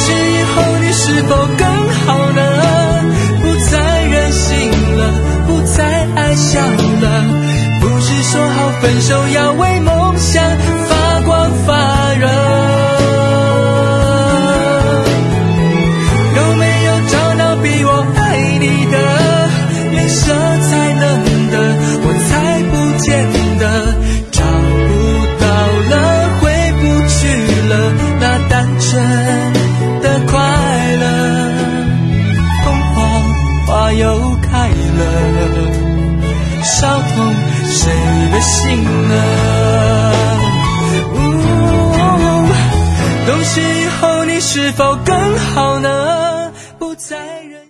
识以后你是否更好呢？不再任性了，不再爱笑了，不是说好分手要为梦想发光发热。有没有找到比我爱你的，连舍才能的我才不见得，找不到了回不去了那单纯的快乐，凤凰花又开了，烧痛谁的心呢？懂事以后你是否更好呢？不再忍